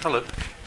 Hello.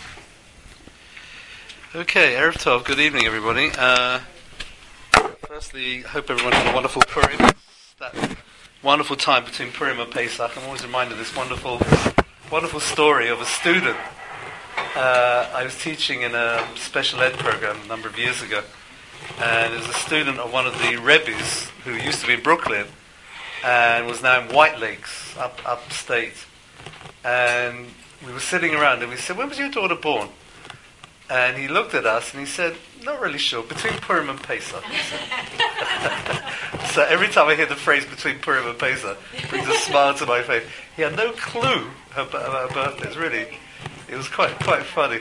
Okay, Erev Tov, good evening everybody. Firstly, I hope everyone had a wonderful Purim. That wonderful time between Purim and Pesach. I'm always reminded of this wonderful story of a student. I was teaching in a special ed program a number of years ago, and there was a student of one of the Rebbes who used to be in Brooklyn and was now in White Lakes, upstate. And we were sitting around and we said, "When was your daughter born?" And he looked at us and he said, "Not really sure, between Purim and Pesach." So every time I hear the phrase "between Purim and Pesach," it brings a smile to my face. He had no clue about her birthdays, it was quite funny.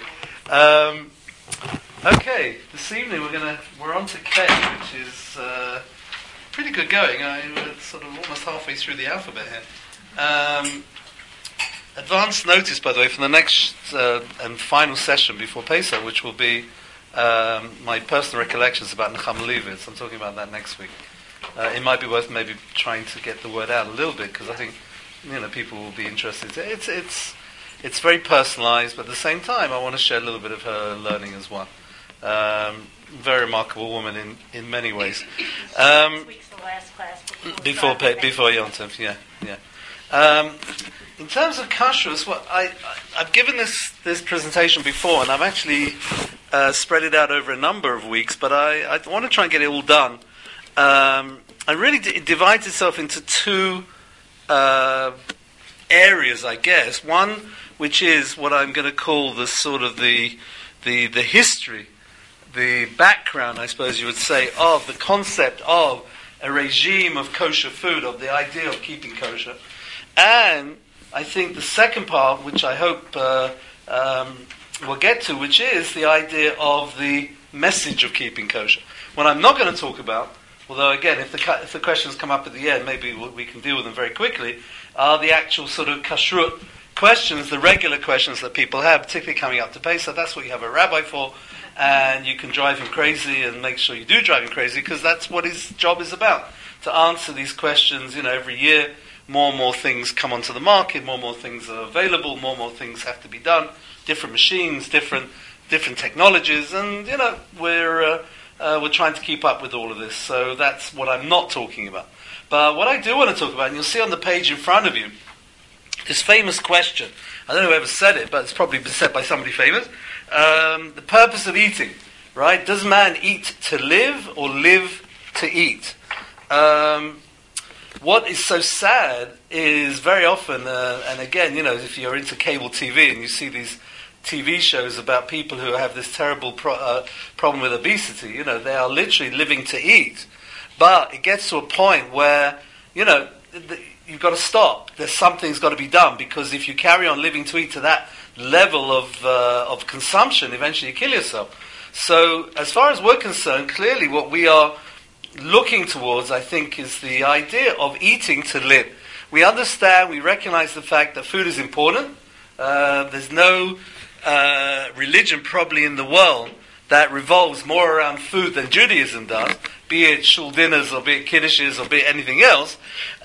Okay, this evening we're on to K, which is pretty good going. We're sort of almost halfway through the alphabet here. Advance notice, by the way, for the next and final session before Pesach, which will be my personal recollections about Nechama Leibowitz. I'm talking about that next week. It might be worth maybe trying to get the word out a little bit, because I think people will be interested. It's very personalised, but at the same time, I want to share a little bit of her learning as well. Very remarkable woman in many ways. This week's the last class before Yom Tov, yeah. In terms of kashrus, I've given this presentation before, and I've actually spread it out over a number of weeks, but I want to try and get it all done. And really, it divides itself into two areas, I guess. One, which is what I'm going to call the sort of the history, the background, I suppose you would say, of the concept of a regime of kosher food, of the idea of keeping kosher. And I think the second part, which I hope we'll get to, which is the idea of the message of keeping kosher. What I'm not going to talk about, although again, if the questions come up at the end, maybe we can deal with them very quickly, are the actual sort of kashrut questions, the regular questions that people have, particularly coming up to Pesach. That's what you have a rabbi for, and you can drive him crazy and make sure you do drive him crazy, because that's what his job is about, to answer these questions. Every year more and more things come onto the market, more and more things are available, more and more things have to be done, different machines, different technologies, and we're trying to keep up with all of this. So that's what I'm not talking about. But what I do want to talk about, and you'll see on the page in front of you, this famous question. I don't know who ever said it, but it's probably been said by somebody famous. The purpose of eating, right? Does man eat to live or live to eat? What is so sad is very often, and again, if you're into cable TV and you see these TV shows about people who have this terrible problem with obesity, they are literally living to eat. But it gets to a point where, you've got to stop. Something's got to be done, because if you carry on living to eat to that level of consumption, eventually you kill yourself. So, as far as we're concerned, clearly what we are looking towards, I think, is the idea of eating to live. We understand, we recognize the fact that food is important. There's no religion probably in the world that revolves more around food than Judaism does, be it shul dinners or be it kiddushes or be it anything else.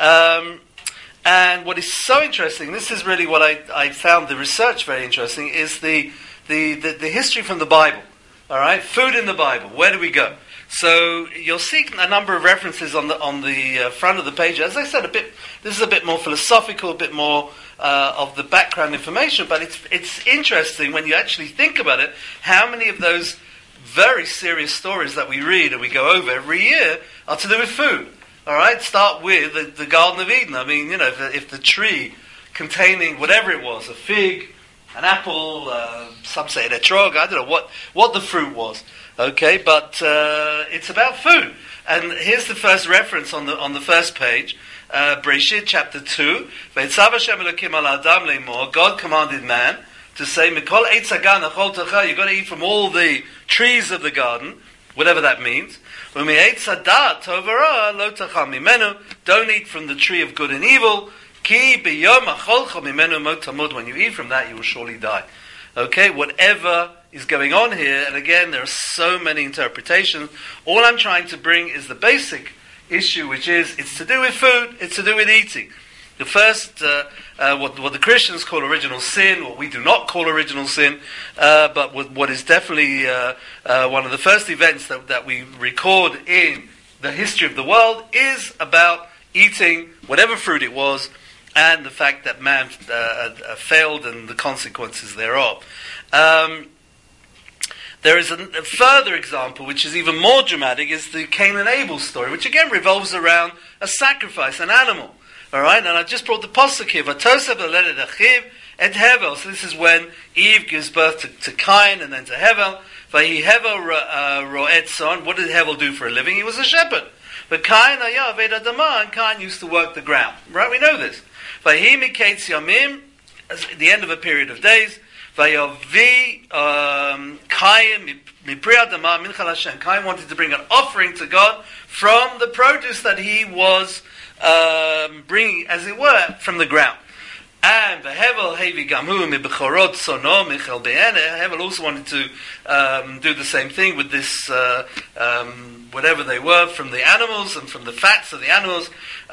And what is so interesting, this is really what I found the research very interesting, is the history from the Bible. All right, food in the Bible. Where do we go? So you'll see a number of references on the front of the page. As I said, this is a bit more philosophical, a bit more of the background information. But it's interesting when you actually think about it, how many of those very serious stories that we read and we go over every year are to do with food. All right, start with the Garden of Eden. I mean, if the tree containing whatever it was, a fig, an apple, some say an etrog, I don't know what the fruit was. Okay, but it's about food. And here's the first reference on the first page, Bereshit chapter 2. V'etzav Hashem Elokim al Adam le'mor. God commanded man to say, Mikol eitz hagan achol tochel. You've got to eat from all the trees of the garden, whatever that means. U'me'etz hadat tov v'ra lo tachal mimenu. Don't eat from the tree of good and evil. Ki b'yom acholcha mimenu mot tamud. When you eat from that, you will surely die. Okay, whatever is going on here, and again, there are so many interpretations. All I'm trying to bring is the basic issue, which is, it's to do with food, it's to do with eating. The first, what the Christians call original sin, what we do not call original sin, but what is definitely one of the first events that we record in the history of the world is about eating whatever fruit it was, and the fact that man failed and the consequences thereof. There is a further example, which is even more dramatic, is the Cain and Abel story, which again revolves around a sacrifice, an animal. All right, and I just brought the pasuk here. V'tosef l'ledet achiv et Hevel. So this is when Eve gives birth to Cain and then to Hevel. V'hi Hevel ro'et son. What did Hevel do for a living? He was a shepherd. But Cain haya aved adama, and Cain used to work the ground. Right, we know this. V'hi miketz yamim, at the end of a period of days. V'yavi Cain mipri adama minchal Hashem. Cain wanted to bring an offering to God from the produce that he was bringing, as it were, from the ground. And the Hevel hevi gamhu mibechorot sono michel be'ene. Hevel also wanted to do the same thing with this, whatever they were, from the animals and from the fats of the animals.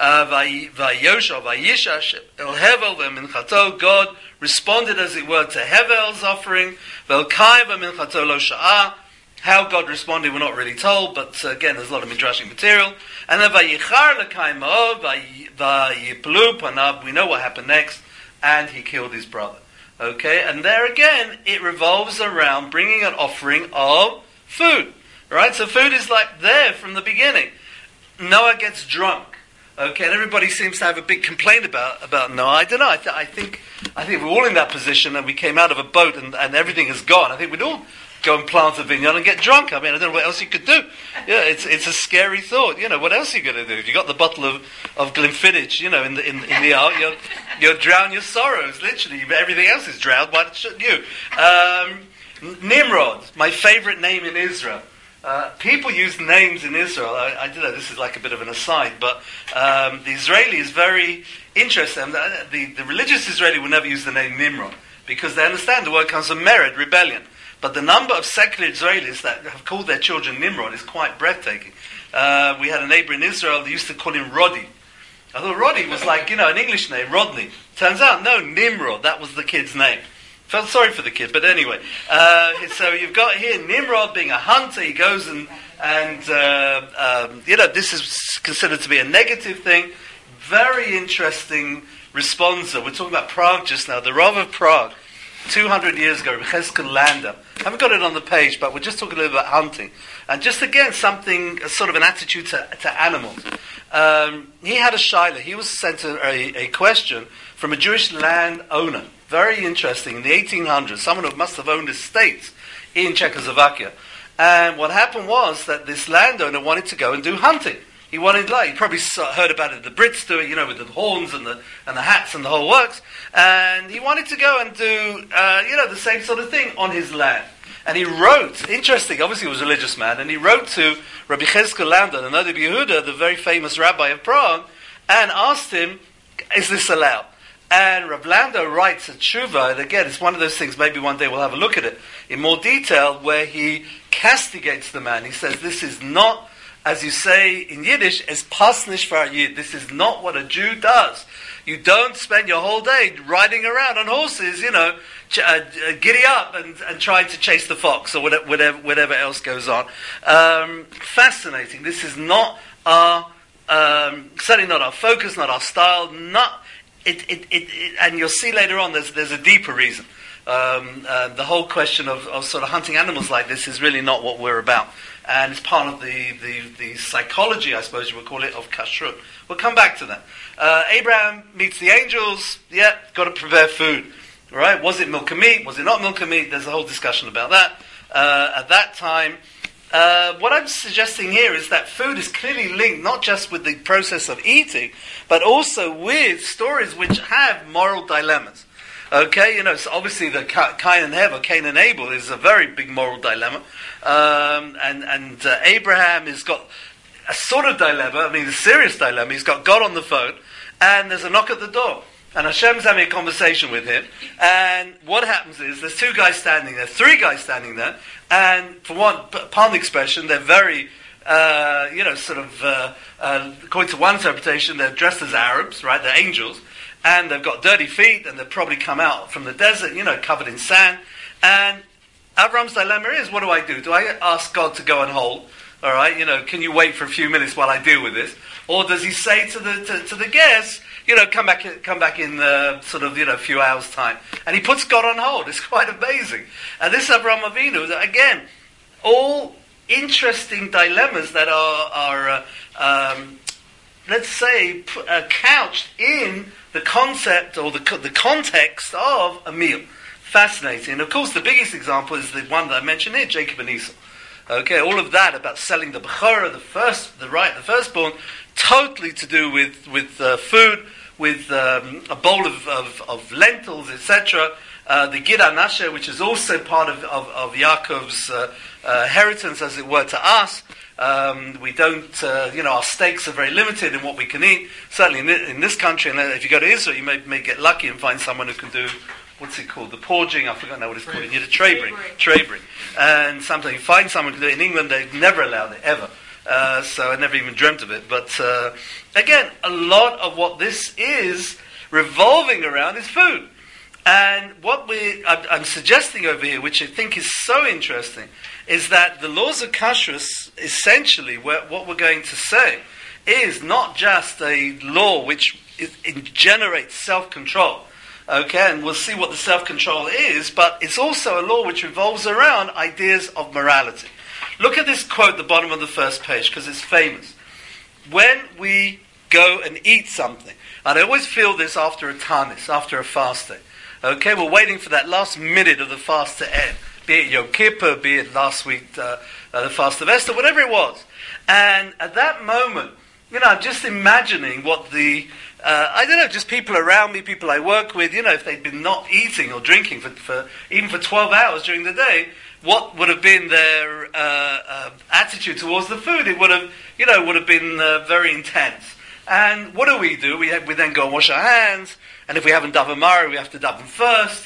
Vayosha vayishash el Hevel ve'minchato. God responded, as it were, to Hevel's offering. Ve'elkai ve'minchato lo sha'ah. How God responded, we're not really told, but again, there's a lot of midrashic material. And then vayichar l'kaim ma'od vayiplu panav. We know what happened next, and he killed his brother. Okay, and there again, it revolves around bringing an offering of food. Right, so food is like there from the beginning. Noah gets drunk. Okay, and everybody seems to have a big complaint about Noah. I don't know. I think we're all in that position, and we came out of a boat, and everything is gone. I think we'd all go and plant a vineyard and get drunk. I mean, I don't know what else you could do. Yeah, it's a scary thought. You know, what else are you going to do? If you got the bottle of Glenfiddich, you know, in the ark, you'll drown your sorrows. Literally, everything else is drowned. Why shouldn't you? Nimrod, my favorite name in Israel. People use names in Israel. I don't know. This is like a bit of an aside, but the Israeli is very interesting. The religious Israeli will never use the name Nimrod because they understand the word comes from mered, rebellion. But the number of secular Israelis that have called their children Nimrod is quite breathtaking. We had a neighbor in Israel that used to call him Roddy. I thought Roddy was like, an English name, Rodney. Turns out, no, Nimrod, that was the kid's name. Felt sorry for the kid, but anyway. So you've got here Nimrod being a hunter. He goes and this is considered to be a negative thing. Very interesting responsa. We're talking about Prague just now. The Rav of Prague, 200 years ago, Cheskel Landa. I haven't got it on the page, but we're just talking a little about hunting. And just again, something, sort of an attitude to animals. He had a shaila. He was sent a question from a Jewish landowner. Very interesting. In the 1800s, someone who must have owned estates in Czechoslovakia. And what happened was that this landowner wanted to go and do hunting. He wanted, you probably heard about it, the Brits do it, with the horns and the hats and the whole works. And he wanted to go and do, the same sort of thing on his land. And he wrote, interesting, obviously he was a religious man, and he wrote to Rabbi Cheskel Landa, the Noda B'Yehuda, the very famous rabbi of Prague, and asked him, is this allowed? And Rav Landa writes a tshuva, and again, it's one of those things, maybe one day we'll have a look at it, in more detail, where he castigates the man. He says, this is not, as you say in Yiddish, es passt nicht für ein Yid. This is not what a Jew does. You don't spend your whole day riding around on horses, giddy up and trying to chase the fox or whatever else goes on. Fascinating. This is not our, certainly not our focus, not our style, not... and you'll see later on there's a deeper reason. The whole question of sort of hunting animals like this is really not what we're about. And it's part of the psychology, I suppose you would call it, of kashrut. We'll come back to that. Abraham meets the angels. Yeah, got to prepare food. Right? Was it milk and meat? Was it not milk and meat? There's a whole discussion about that. At that time, what I'm suggesting here is that food is clearly linked not just with the process of eating, but also with stories which have moral dilemmas. Okay, so obviously the Cain and Hevel, Cain and Abel, is a very big moral dilemma. And Abraham has got a sort of dilemma, a serious dilemma. He's got God on the phone, and there's a knock at the door. And Hashem's having a conversation with him, and what happens is, there's three guys standing there, and for one, pardon the expression, they're very, according to one interpretation, they're dressed as Arabs, right, they're angels, and they've got dirty feet, and they've probably come out from the desert, covered in sand. And Avram's dilemma is, what do I do? Do I ask God to go and hold? All right, can you wait for a few minutes while I deal with this? Or does he say to the guests, come back in a few hours' time? And he puts God on hold. It's quite amazing. And this Avraham Avinu, again, all interesting dilemmas that are let's say, couched in the concept or the context of a meal. Fascinating. And of course, the biggest example is the one that I mentioned here, Jacob and Esau. Okay, all of that about selling the Bechorah, the firstborn, totally to do with food, with a bowl of lentils, etc. The Gid Anashe, which is also part of Yaakov's inheritance, as it were, to us. We don't, our steaks are very limited in what we can eat. Certainly in this country, and if you go to Israel, you may get lucky and find someone who can do, what's it called? The porging, I forgot now what it's called. You need a trabering. And sometimes you find someone who can do it. In England, they've never allowed it, ever. So I never even dreamt of it. But again, a lot of what this is revolving around is food. And what I'm suggesting over here, which I think is so interesting, is that the laws of kashrus, essentially, what we're going to say, is not just a law which generates self-control. Okay, and we'll see what the self-control is, but it's also a law which revolves around ideas of morality. Look at this quote at the bottom of the first page, because it's famous. When we go and eat something, and I always feel this after a tanis, after a fast day. Okay, we're waiting for that last minute of the fast to end. Be it Yom Kippur, be it last week, the fast of Esther, whatever it was. And at that moment, I'm just imagining what just people around me, people I work with, if they'd been not eating or drinking for even for 12 hours during the day, what would have been their attitude towards the food? It would have been very intense. And what do? We then go and wash our hands, and if we haven't daven Mari, we have to daven first.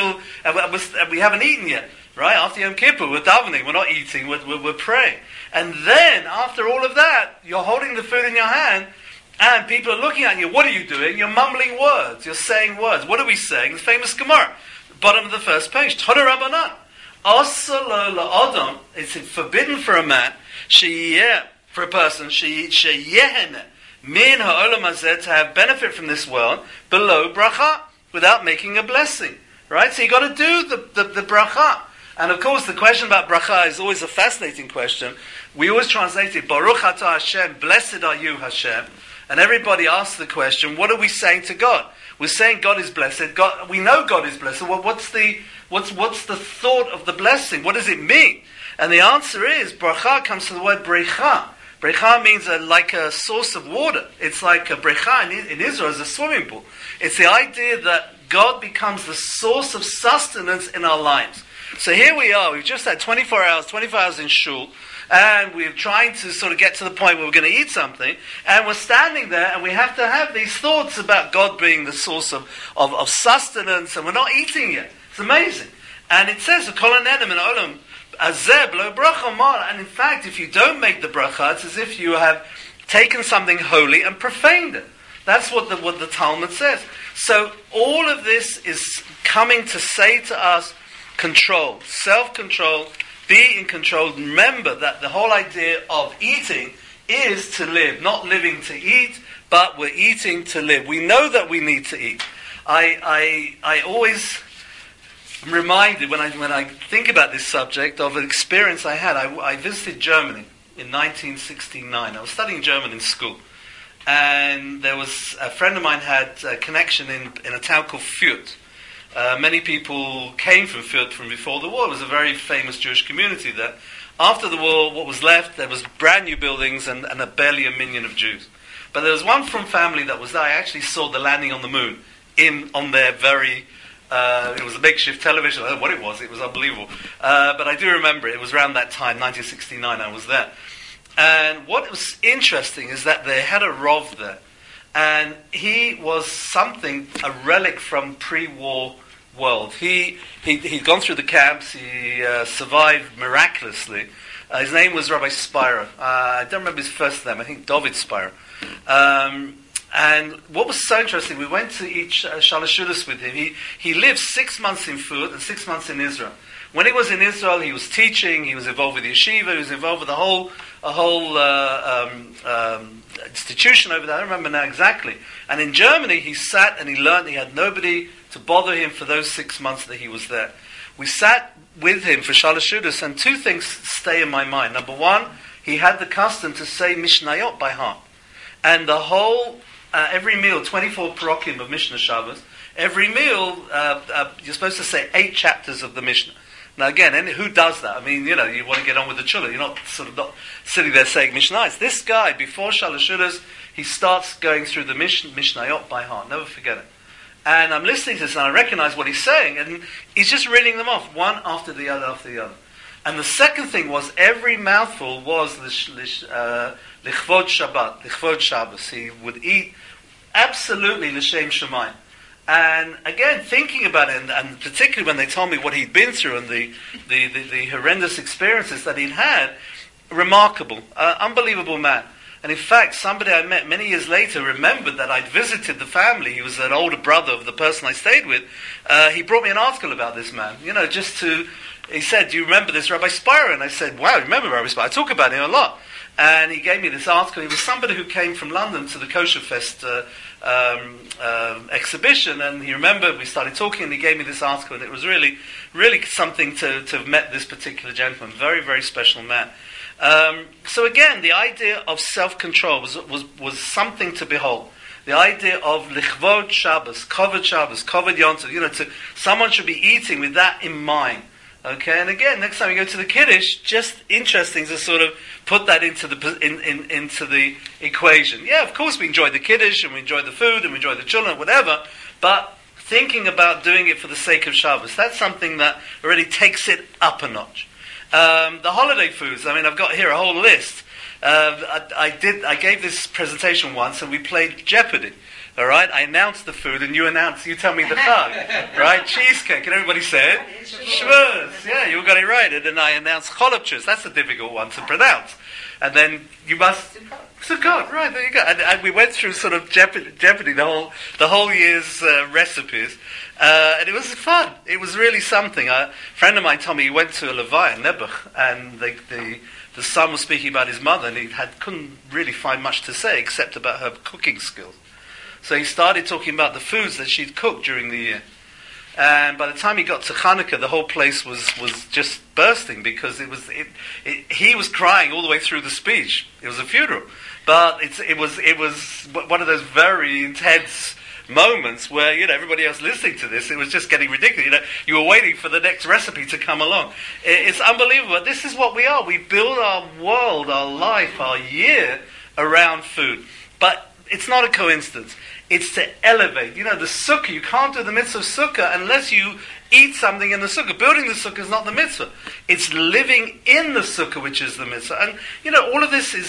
We haven't eaten yet, right? After Yom Kippur, we're davening, we're not eating, we're praying. And then, after all of that, you're holding the food in your hand, and people are looking at you. What are you doing? You're mumbling words. You're saying words. What are we saying? The famous Gemara, bottom of the first page. Toda Rabbanan. Asala la'adam. It's forbidden for a man, for a person, sheyehene min ha'olam hazeh, to have benefit from this world below bracha, without making a blessing. Right? So you got to do the bracha. And of course, the question about bracha is always a fascinating question. We always translate it, Baruch atah Hashem, blessed are you Hashem. And everybody asks the question, what are we saying to God? We're saying God is blessed. God, we know God is blessed. Well, what's the thought of the blessing? What does it mean? And the answer is, bracha comes from the word brecha. Brecha means like a source of water. It's like a brecha in Israel is a swimming pool. It's the idea that God becomes the source of sustenance in our lives. So here we are, we've just had 24 hours in shul, and we're trying to sort of get to the point where we're going to eat something, and we're standing there, and we have to have these thoughts about God being the source of sustenance, and we're not eating yet. It's amazing. And it says, and in fact, if you don't make the bracha, it's as if you have taken something holy and profaned it. That's what the Talmud says. So all of this is coming to say to us, control, self-control, be in control. Remember that the whole idea of eating is to live, not living to eat, but we're eating to live. We know that we need to eat. I always am reminded when I think about this subject of an experience I had. I visited Germany in 1969. I was studying German in school, and there was a friend of mine had a connection in a town called Fürth. Many people came from Fürth from before the war. It was a very famous Jewish community there. After the war, what was left, there was brand new buildings and barely a minion of Jews. But there was one from family that was there. I actually saw the landing on the moon on their very... it was a makeshift television. I don't know what it was unbelievable. But I do remember it was around that time, 1969, I was there. And what was interesting is that they had a Rov there. And he was a relic from pre-war world. He'd gone through the camps. He survived miraculously. His name was Rabbi Spira. I don't remember his first name. I think David Spira. And what was so interesting, we went to eat Shalashudas with him. He lived 6 months in Fud and 6 months in Israel. When he was in Israel, he was teaching, he was involved with the yeshiva, he was involved with a whole institution over there. I don't remember now exactly. And in Germany, he sat and he learned. He had nobody to bother him for those 6 months that he was there. We sat with him for Shalashudas, and 2 things stay in my mind. Number one, he had the custom to say Mishnayot by heart. And the whole, every meal, 24 parokim of Mishnah Shabbos, every meal, you're supposed to say 8 chapters of the Mishnah. Now again, who does that? I mean, you want to get on with the chullah. You're not sitting there saying Mishnayos. This guy, before Shalashudas, he starts going through the Mishnayot by heart. Never forget it. And I'm listening to this and I recognize what he's saying, and he's just reading them off, one after the other after the other. And the second thing was, every mouthful was lichvod Shabbat, lichvod Shabbos. He would eat absolutely l'shem Shemayim. And again, thinking about it, and particularly when they told me what he'd been through and the horrendous experiences that he'd had, remarkable, unbelievable man. And in fact, somebody I met many years later remembered that I'd visited the family. He was an older brother of the person I stayed with. He brought me an article about this man, he said, do you remember this Rabbi Spira? And I said, wow, I remember Rabbi Spira. I talk about him a lot. And he gave me this article. He was somebody who came from London to the Kosher Fest exhibition, and he remembered, we started talking, and he gave me this article, and it was really, really something to have met this particular gentleman. Very, very special man. So again, the idea of self-control was something to behold. The idea of lichvod Shabbos, kavod Yom Tov, someone should be eating with that in mind. Okay, and again, next time you go to the Kiddush, just interesting to sort of put that into the equation. Yeah, of course we enjoy the Kiddush, and we enjoy the food, and we enjoy the children, whatever, but thinking about doing it for the sake of Shabbos, that's something that already takes it up a notch. The holiday foods, I've got here a whole list. I gave this presentation once, and we played Jeopardy. All right, I announced the food, and you tell me the chag, right? Cheesecake, and everybody said shvuz. Yeah, you got it right. And then I announced cholopchus. That's a difficult one to pronounce. And then you must sukkot, right? There you go. And we went through sort of Jeopardy, the whole year's recipes, and it was fun. It was really something. A friend of mine told me he went to a levaya in Nebuch, and the son was speaking about his mother, and he couldn't really find much to say except about her cooking skills. So he started talking about the foods that she'd cooked during the year. And by the time he got to Hanukkah, the whole place was just bursting, because he was crying all the way through the speech. It was a funeral. But it was one of those very intense moments where, everybody else listening to this, it was just getting ridiculous. You were waiting for the next recipe to come along. It's unbelievable. This is what we are. We build our world, our life, our year around food. But it's not a coincidence. It's to elevate. The sukkah, you can't do the mitzvah of sukkah unless you eat something in the sukkah. Building the sukkah is not the mitzvah. It's living in the sukkah which is the mitzvah. And, all of this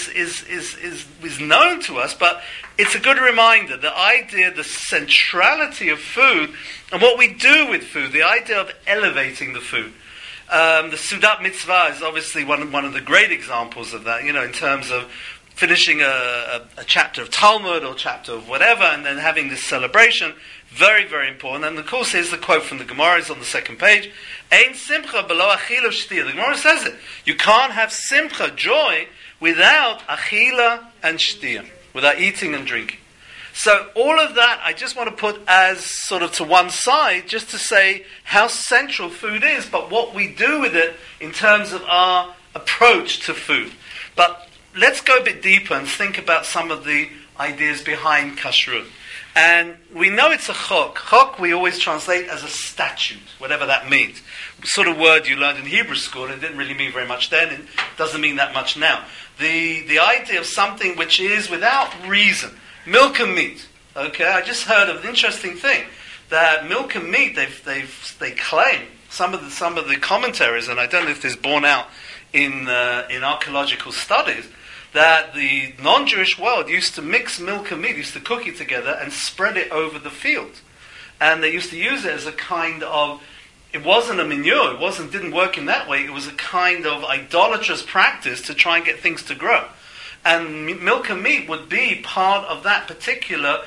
is known to us, but it's a good reminder. The idea, the centrality of food, and what we do with food, the idea of elevating the food. The Sudat Mitzvah is obviously one of the great examples of that, in terms of finishing a chapter of Talmud or chapter of whatever, and then having this celebration. Very, very important. And of course, here's the quote from the Gemara, it's on the second page. Ein simcha below achila shtia. The Gemara says it. You can't have simcha, joy, without achila and shtia, without eating and drinking. So all of that, I just want to put as sort of to one side, just to say how central food is, but what we do with it in terms of our approach to food. But let's go a bit deeper and think about some of the ideas behind kashrut. And we know it's a chok. Chok we always translate as a statute, whatever that means. Sort of word you learned in Hebrew school, and it didn't really mean very much then, it doesn't mean that much now. The idea of something which is without reason. Milk and meat. Okay, I just heard of an interesting thing, that milk and meat, they claim, some of the commentaries, and I don't know if this is borne out in archaeological studies, that the non-Jewish world used to mix milk and meat, used to cook it together and spread it over the field. And they used to use it as a kind of, it wasn't a manure, didn't work in that way, it was a kind of idolatrous practice to try and get things to grow. And milk and meat would be part of that particular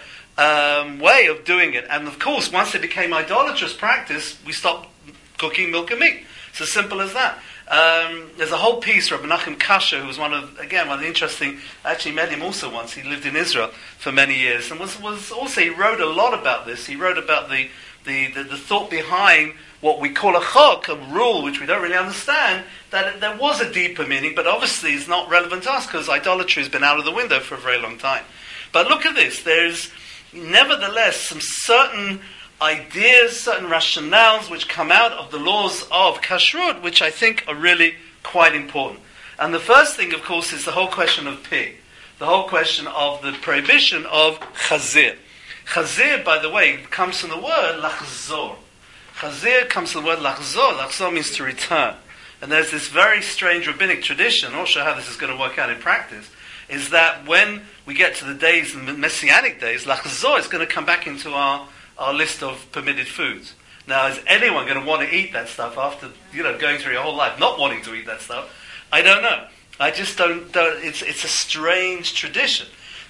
way of doing it. And of course, once it became idolatrous practice, we stopped cooking milk and meat. It's as simple as that. There's a whole piece, Rabbi Nachum Kasher, who was one of the interesting, I actually met him also once. He lived in Israel for many years, and was also, he wrote a lot about this. He wrote about the thought behind what we call a chok, a rule which we don't really understand, that there was a deeper meaning, but obviously it's not relevant to us because idolatry has been out of the window for a very long time. But look at this, there's nevertheless some certain ideas, certain rationales which come out of the laws of kashrut, which I think are really quite important. And the first thing, of course, is the whole question of pig, the whole question of the prohibition of chazir. Chazir, by the way, comes from the word lachzor. Chazir comes from the word lachzor. Lachzor means to return. And there's this very strange rabbinic tradition, I'm not sure how this is going to work out in practice, is that when we get to the days, the messianic days, lachzor is going to come back into our list of permitted foods. Now, is anyone going to want to eat that stuff after, going through your whole life not wanting to eat that stuff? I don't know. I just don't it's a strange tradition.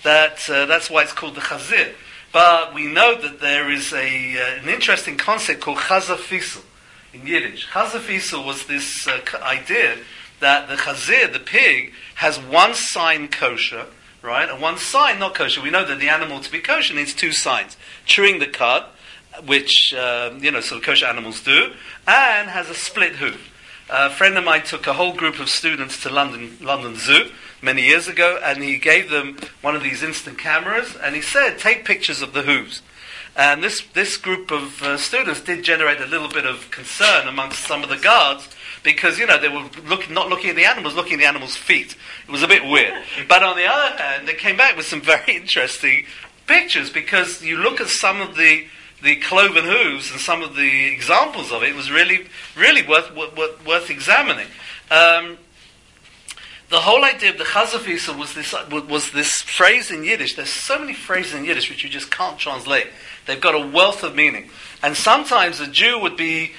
That's why it's called the chazir. But we know that there is an interesting concept called chazafisel in Yiddish. Chazafisel was this idea that the chazir, the pig, has one sign kosher, right, and one sign not kosher. We know that the animal to be kosher needs two signs: chewing the cud, which sort of kosher animals do, and has a split hoof. A friend of mine took a whole group of students to London Zoo many years ago, and he gave them one of these instant cameras, and he said, take pictures of the hooves. And this group of students did generate a little bit of concern amongst some of the guards, because, they were not looking at the animals, looking at the animals' feet. It was a bit weird. But on the other hand, they came back with some very interesting pictures, because you look at some of the cloven hooves and some of the examples of it, it was really, really worth examining. The whole idea of the chazafisa was this phrase in Yiddish. There's so many phrases in Yiddish which you just can't translate. They've got a wealth of meaning. And sometimes a Jew would be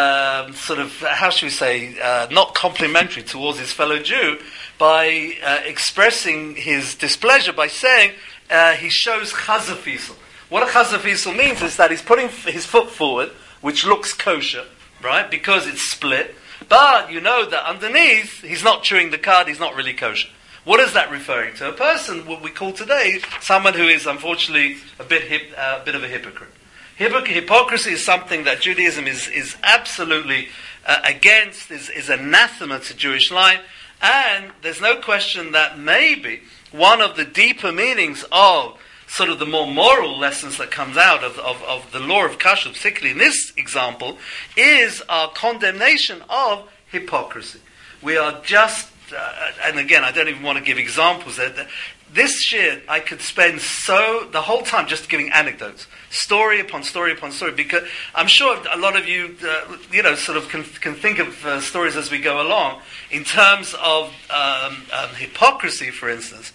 not complimentary towards his fellow Jew by expressing his displeasure by saying he shows chazafisel. What a chazafisel means is that he's putting his foot forward, which looks kosher, right, because it's split, but you know that underneath he's not chewing the cud, he's not really kosher. What is that referring to? A person, what we call today, someone who is unfortunately a bit of a hypocrite. Hypocrisy is something that Judaism is absolutely against, is anathema to Jewish life, and there's no question that maybe one of the deeper meanings of sort of the more moral lessons that comes out of the law of kashrut, particularly in this example, is our condemnation of hypocrisy. We are just, and again, I don't even want to give examples. This year, I could spend the whole time just giving anecdotes, story upon story upon story, because I'm sure a lot of you, can think of stories as we go along. In terms of hypocrisy, for instance,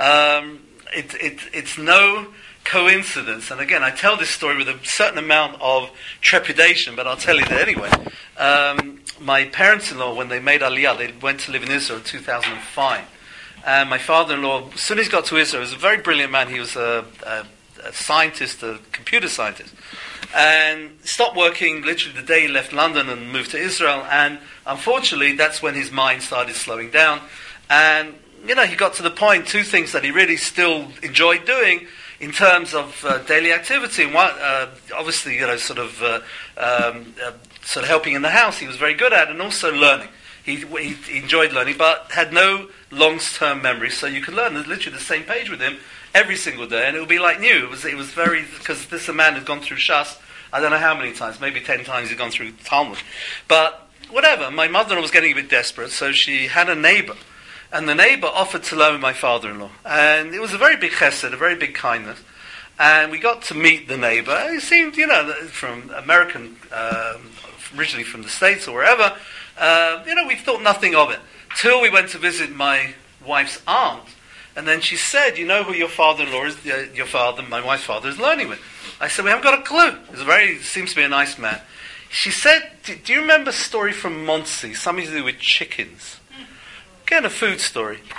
it's no coincidence, and again, I tell this story with a certain amount of trepidation, but I'll tell it anyway. My parents-in-law, when they made Aliyah, they went to live in Israel in 2005. And my father-in-law, as soon as he got to Israel, he was a very brilliant man. He was a scientist, a computer scientist. And stopped working literally the day he left London and moved to Israel. And unfortunately, that's when his mind started slowing down. And, he got to the point, two things that he really still enjoyed doing in terms of daily activity. And one, obviously, sort of helping in the house, he was very good at, and also learning. He enjoyed learning, but had no long-term memory, so you could learn literally the same page with him every single day, and it would be like new. It was very, because this man had gone through Shas, I don't know how many times, maybe 10 times he'd gone through Talmud. But whatever, my mother-in-law was getting a bit desperate, so she had a neighbor, and the neighbor offered to loan my father-in-law. And it was a very big chesed, a very big kindness. And we got to meet the neighbor. He seemed, from American, originally from the States or wherever. We thought nothing of it. Till we went to visit my wife's aunt. And then she said, you know who your father-in-law is, my wife's father, is learning with? I said, we haven't got a clue. Seems to be a nice man. She said, do you remember a story from Monsey, something to do with chickens? Again, a food story.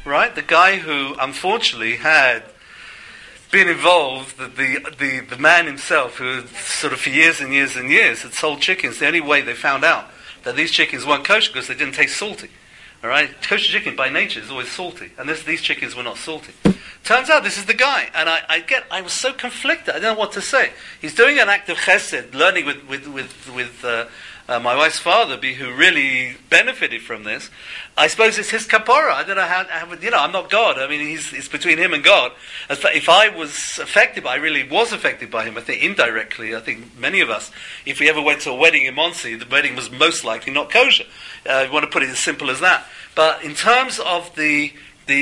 right? The guy who unfortunately had been involved, the man himself, who sort of for years and years and years had sold chickens. The only way they found out that these chickens weren't kosher because they didn't taste salty. All right, kosher chicken by nature is always salty, and these chickens were not salty. Turns out this is the guy, and I was so conflicted. I don't know what to say. He's doing an act of chesed, learning with my wife's father, who really benefited from this. I suppose it's his kapara. I don't know how I'm not God. I mean, it's between him and God. If I was affected, I really was affected by him. I think indirectly. I think many of us, if we ever went to a wedding in Monsey, the wedding was most likely not kosher. You want to put it as simple as that. But in terms of the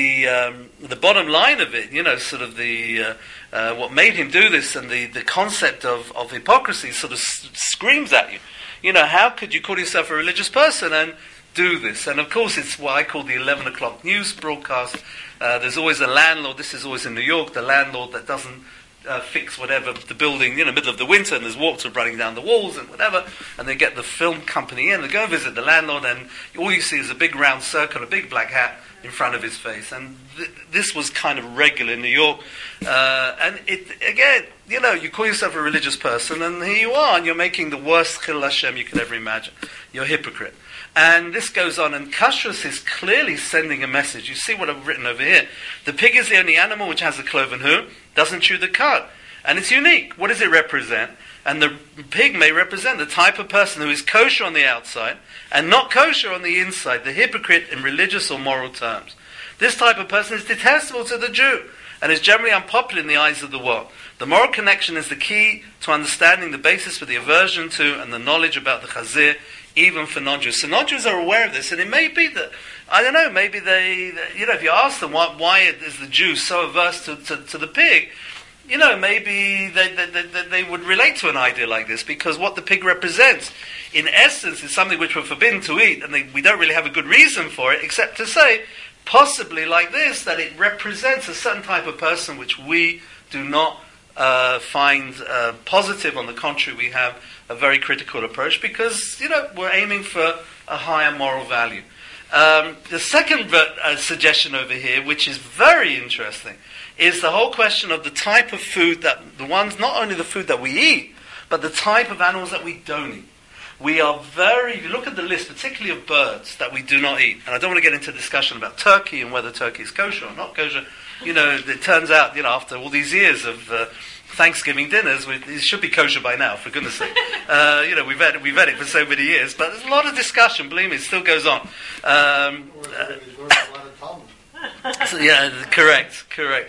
bottom line of it, sort of what made him do this, and the concept of hypocrisy sort of screams at you. How could you call yourself a religious person and do this? And of course, it's what I call the 11 o'clock news broadcast. There's always a landlord. This is always in New York. The landlord that doesn't fix whatever the building, middle of the winter, and there's water running down the walls and whatever, and they get the film company in. They go visit the landlord, and all you see is a big round circle, a big black hat in front of his face. And this was kind of regular in New York. And it again, you call yourself a religious person, and here you are, and you're making the worst chil Hashem you could ever imagine. You're a hypocrite. And this goes on, and kashrus is clearly sending a message. You see what I've written over here. The pig is the only animal which has a cloven hoof, doesn't chew the cud. And it's unique. What does it represent? And the pig may represent the type of person who is kosher on the outside and not kosher on the inside, the hypocrite in religious or moral terms. This type of person is detestable to the Jew and is generally unpopular in the eyes of the world. The moral connection is the key to understanding the basis for the aversion to and the knowledge about the chazir, even for non-Jews. So non-Jews are aware of this, and it may be that, I don't know, maybe they, if you ask them why is the Jew so averse to the pig, maybe they would relate to an idea like this, because what the pig represents, in essence, is something which we're forbidden to eat, and we don't really have a good reason for it, except to say, possibly like this, that it represents a certain type of person which we do not find positive. On the contrary, we have a very critical approach, because, we're aiming for a higher moral value. The second suggestion over here, which is very interesting, is the whole question of the type of food not only the food that we eat, but the type of animals that we don't eat. We are if you look at the list, particularly of birds that we do not eat, and I don't want to get into a discussion about turkey and whether turkey is kosher or not kosher. It turns out, after all these years of Thanksgiving dinners, it should be kosher by now, for goodness sake. We've had it for so many years, but there's a lot of discussion, believe me, it still goes on. So, yeah, correct.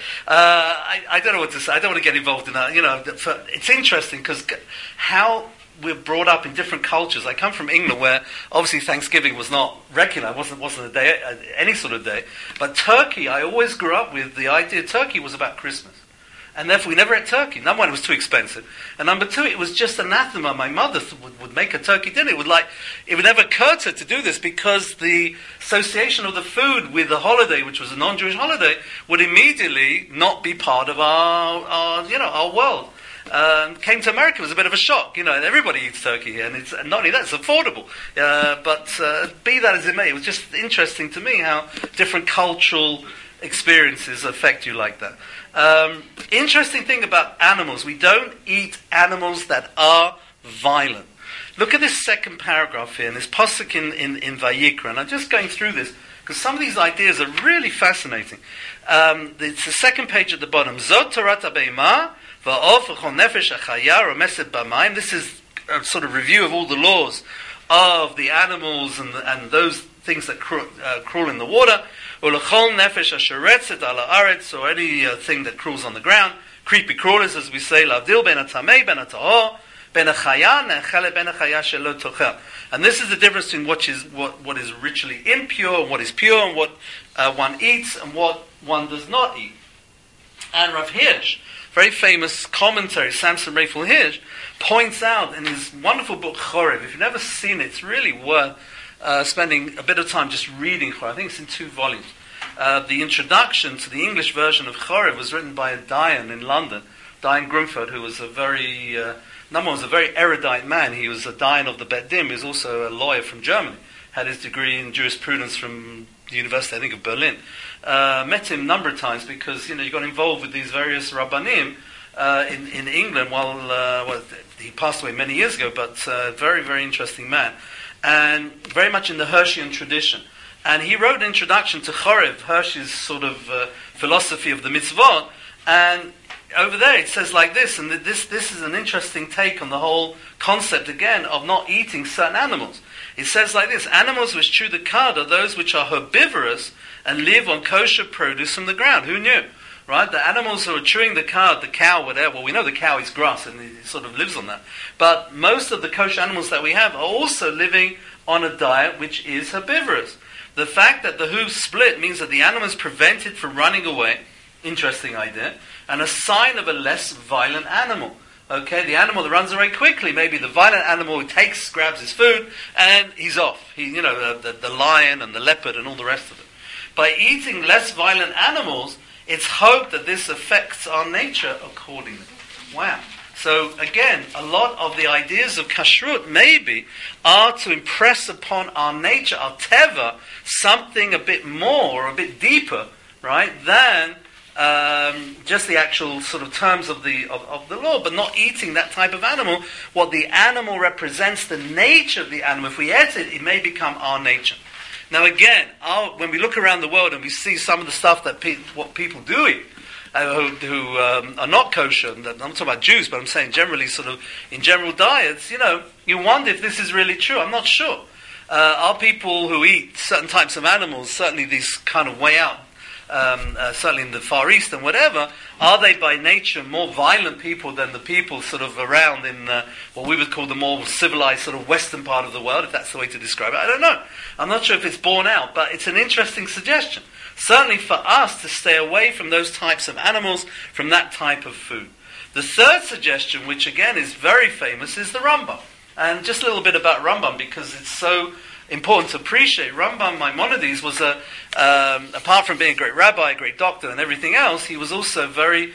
I don't know what to say. I don't want to get involved in that. It's interesting because how we're brought up in different cultures. I come from England, where obviously Thanksgiving was not regular. It wasn't a day, any sort of day. But turkey, I always grew up with the idea turkey was about Christmas. And therefore we never ate turkey. Number one, it was too expensive. And number two, it was just anathema. My mother would make a turkey dinner. It would never occur to her to do this, because the association of the food with the holiday, which was a non-Jewish holiday, would immediately not be part of our world. Came to America, it was a bit of a shock, and everybody eats turkey here, and it's not only that, it's affordable. But be that as it may, it was just interesting to me how different cultural experiences affect you like that. Interesting thing about animals, we don't eat animals that are violent. Look at this second paragraph here, and this pasuk in Vayikra, and I'm just going through this, because some of these ideas are really fascinating. It's the second page at the bottom. Zot Torat HaBeimah, Va'of V'chol Nefesh HaChaya Romeset B'mayim. This is a sort of review of all the laws of the animals and those things that crawl in the water. Ulechol Nefesh HaSheretzet Ala Aretz, or anything that crawls on the ground. Creepy crawlers, as we say, Lavdil Ben HaTamei Ben HaTahor Ben HaChaya Nechele Ben HaChaya Shelo Tochel. And this is the difference between what is ritually impure and what is pure, and what one eats and what one does not eat. And Rav Hirsch, very famous commentary, Samson Raphael Hirsch, points out in his wonderful book Chorev, if you've never seen it, it's really worth spending a bit of time just reading Chorev. I think it's in 2 volumes. The introduction to the English version of Chorev was written by a Dayan in London, Dayan Grunfeld, who was a very erudite man. He was a Dayan of the Bet Din. He was also a lawyer from Germany. Had his degree in jurisprudence from the University, I think, of Berlin. Met him a number of times because, he got involved with these various Rabbanim in England while he passed away many years ago, but very, very interesting man. And very much in the Hirschian tradition. And he wrote an introduction to Chorev, Hirsch's sort of philosophy of the mitzvot, and over there it says like this, and this is an interesting take on the whole concept again of not eating certain animals. It says like this: animals which chew the cud are those which are herbivorous and live on kosher produce from the ground. Who knew? Right? The animals who are chewing the cud, the cow, whatever, well, we know the cow is grass and it sort of lives on that. But most of the kosher animals that we have are also living on a diet which is herbivorous. The fact that the hooves split means that the animal is prevented from running away. Interesting idea. And a sign of a less violent animal. Okay, the animal that runs away quickly, maybe the violent animal who grabs his food, and he's off. The lion and the leopard and all the rest of it. By eating less violent animals, it's hoped that this affects our nature accordingly. Wow. So again, a lot of the ideas of kashrut maybe are to impress upon our nature, our teva, something a bit more, or a bit deeper, right, than just the actual sort of terms of the law, but not eating that type of animal. What the animal represents, the nature of the animal. If we eat it, it may become our nature. Now again, when we look around the world and we see some of the stuff that what people do eat, who are not kosher, I'm not talking about Jews, but I'm saying generally sort of in general diets, you wonder if this is really true. I'm not sure. Are people who eat certain types of animals, certainly these kind of way out, certainly in the Far East and whatever, are they by nature more violent people than the people sort of around in what we would call the more civilized sort of western part of the world, if that's the way to describe it? I don't know. I'm not sure if it's borne out, but it's an interesting suggestion. Certainly for us to stay away from those types of animals, from that type of food. The third suggestion, which again is very famous, is the Rambam. And just a little bit about Rambam, because it's so important to appreciate. Rambam Maimonides was apart from being a great rabbi, a great doctor and everything else, he was also very,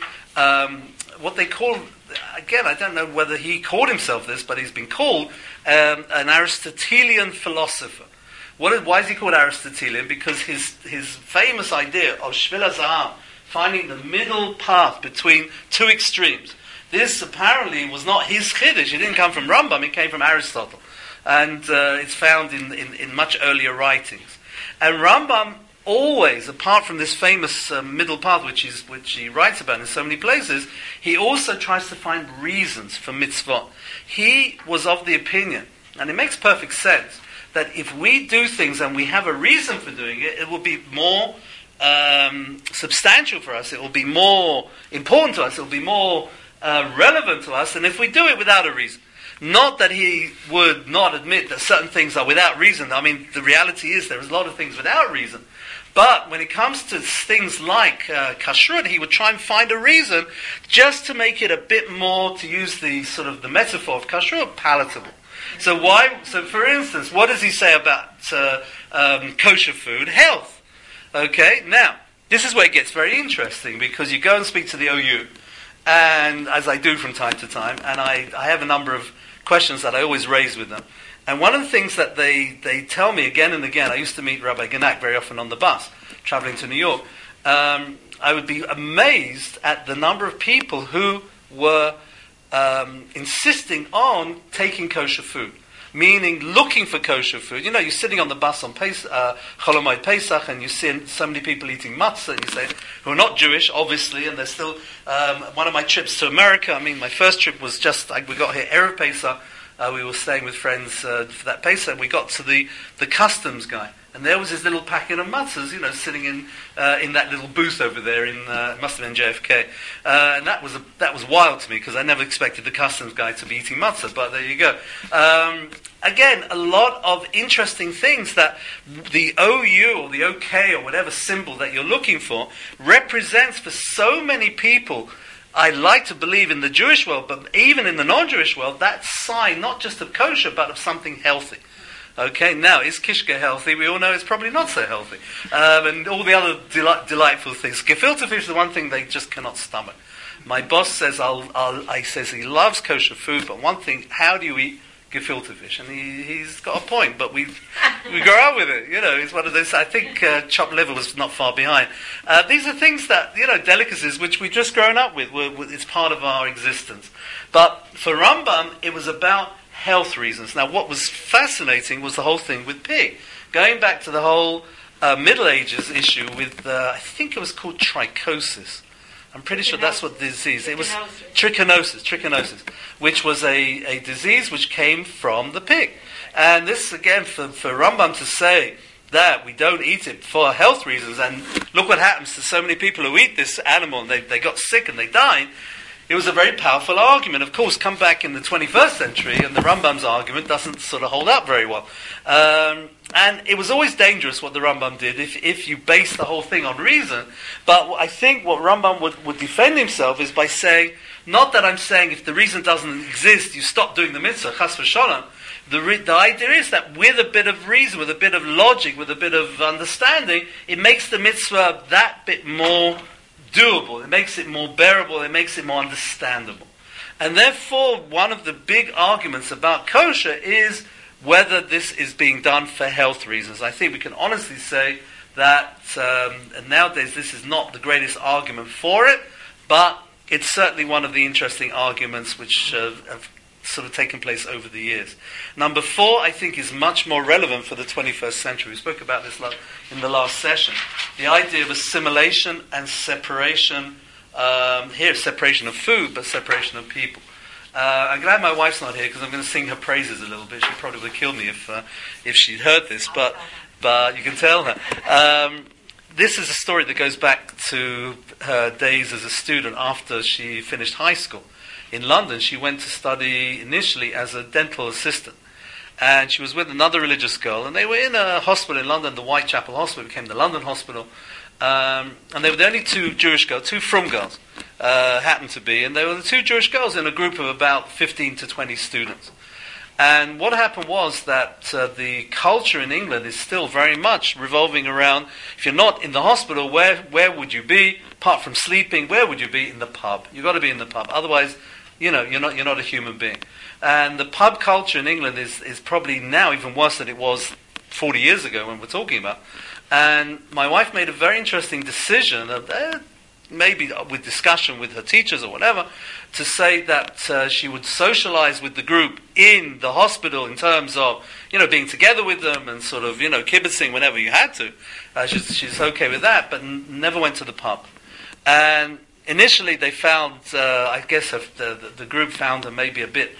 what they call, again, I don't know whether he called himself this, but he's been called an Aristotelian philosopher. Why is he called Aristotelian? Because his famous idea of Shvil HaZahav, finding the middle path between two extremes, this apparently was not his chiddush. It didn't come from Rambam, it came from Aristotle. And it's found in much earlier writings. And Rambam always, apart from this famous middle path, which he writes about in so many places, he also tries to find reasons for mitzvot. He was of the opinion, and it makes perfect sense, that if we do things and we have a reason for doing it, it will be more substantial for us, it will be more important to us, it will be more relevant to us than if we do it without a reason. Not that he would not admit that certain things are without reason. I mean, the reality is there is a lot of things without reason. But when it comes to things like kashrut, he would try and find a reason just to make it a bit more, to use the sort of the metaphor of kashrut, palatable. So for instance, what does he say about kosher food? Health. Okay, now, this is where it gets very interesting, because you go and speak to the OU, and as I do from time to time, and I have a number of questions that I always raise with them. And one of the things that they tell me again and again, I used to meet Rabbi Genack very often on the bus, traveling to New York, I would be amazed at the number of people who were insisting on taking kosher food. Meaning looking for kosher food. You're sitting on the bus on Chol Hamoed Pesach, and you see so many people eating matzah, and you say, who are not Jewish, obviously, and they're still, one of my trips to America, my first trip was we got here Erev Pesach, we were staying with friends for that Pesach, and we got to the customs guy, and there was his little packet of matzahs, sitting in that little booth over there it must have been JFK, and that was wild to me, because I never expected the customs guy to be eating matzah, but there you go. Again, a lot of interesting things that the OU or the OK or whatever symbol that you're looking for represents for so many people. I like to believe in the Jewish world, but even in the non-Jewish world, that sign not just of kosher, but of something healthy. Okay, now, is kishka healthy? We all know it's probably not so healthy. And all the other delightful things. Gefilte fish is the one thing they just cannot stomach. My boss says, says he loves kosher food, but one thing, how do you eat gefilte fish, and he's got a point, but we grow up with it. It's one of those. I think chopped liver was not far behind. These are things that delicacies which we've just grown up with. It's part of our existence. But for Rambam, it was about health reasons. Now, what was fascinating was the whole thing with pig, going back to the whole Middle Ages issue with I think it was called trichosis. I'm pretty sure that's what the disease. It was trichinosis, which was a disease which came from the pig. And this, again, for Rambam to say that we don't eat it for health reasons, and look what happens to so many people who eat this animal, and they got sick and they died, it was a very powerful argument. Of course, come back in the 21st century, and the Rambam's argument doesn't sort of hold up very well. And it was always dangerous what the Rambam did if you base the whole thing on reason. But I think what Rambam would defend himself is by saying, not that I'm saying if the reason doesn't exist, you stop doing the mitzvah, chas v'sholem. The idea is that with a bit of reason, with a bit of logic, with a bit of understanding, it makes the mitzvah that bit more doable. It makes it more bearable. It makes it more understandable. And therefore, one of the big arguments about kosher is whether this is being done for health reasons. I think we can honestly say that nowadays this is not the greatest argument for it, but it's certainly one of the interesting arguments which have sort of taken place over the years. Number 4, I think, is much more relevant for the 21st century. We spoke about this in the last session. The idea of assimilation and separation, here separation of food, but separation of people. I'm glad my wife's not here because I'm going to sing her praises a little bit. She probably would kill me if she'd heard this, but you can tell her. This is a story that goes back to her days as a student after she finished high school. In London, she went to study initially as a dental assistant. And she was with another religious girl, and they were in a hospital in London, the Whitechapel Hospital, became the London Hospital. And they were the only 2 Jewish girls, 2 frum girls, happened to be, and they were the 2 Jewish girls in a group of about 15 to 20 students. And what happened was that the culture in England is still very much revolving around, if you're not in the hospital, where would you be? Apart from sleeping, where would you be? In the pub. You've got to be in the pub. Otherwise, you're not a human being. And the pub culture in England is probably now even worse than it was 40 years ago when we're talking about. And my wife made a very interesting decision, maybe with discussion with her teachers or whatever, to say that she would socialize with the group in the hospital in terms of, being together with them and sort of, kibitzing whenever you had to. She's okay with that, but never went to the pub. And initially they found, I guess the group found her maybe a bit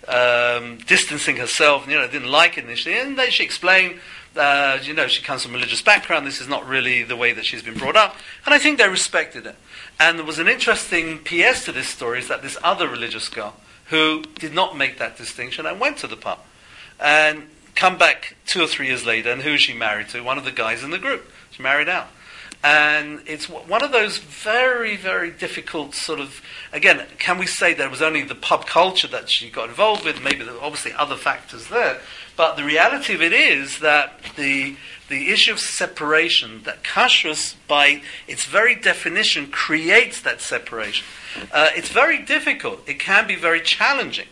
distancing herself, didn't like it initially. And then she explained, she comes from a religious background, this is not really the way that she's been brought up. And I think they respected it. And there was an interesting PS to this story, is that this other religious girl, who did not make that distinction and went to the pub. And come back 2 or 3 years later, and who is she married to? One of the guys in the group. She married out. And it's one of those very, very difficult sort of, again, can we say that it was only the pub culture that she got involved with? Maybe there were obviously other factors there. But the reality of it is that the issue of separation, that kashrus, by its very definition, creates that separation. It's very difficult. It can be very challenging.